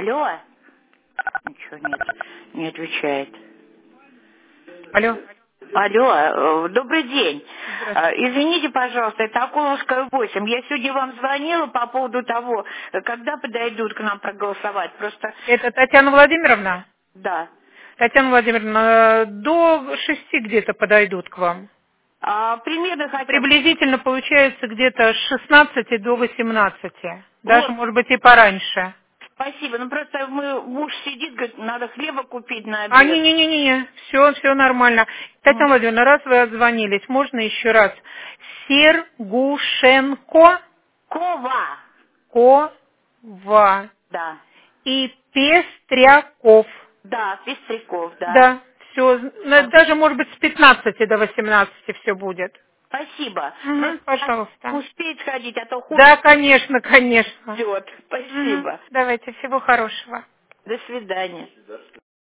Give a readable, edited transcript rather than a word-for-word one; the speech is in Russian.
Алло? Ничего нет, не отвечает. Алло. Алло, добрый день. Здравствуйте. Извините, пожалуйста, это Окуловская 8. Я сегодня вам звонила по поводу того, когда подойдут к нам проголосовать. Просто, Это Татьяна Владимировна? да. Татьяна Владимировна, до 6 где-то подойдут к вам. Примерно хотя бы. Приблизительно получается где-то с 16 до 18. Даже, Вот, может быть, и пораньше. спасибо. Ну просто муж сидит, говорит, надо хлеба купить на А, обед. не-не-не-не, все нормально. Татьяна Владимировна, раз вы отзвонились, можно еще раз? Сергушенко, Кова. Кова Да. и Пестряков. Да, Пестряков, да. Да, все. А, Даже, может быть, с 15 до 18 все будет. спасибо. Угу, Просто пожалуйста. успеть сходить, а то худ Да, конечно, конечно. идет. Угу. Спасибо. Давайте, всего хорошего. До свидания.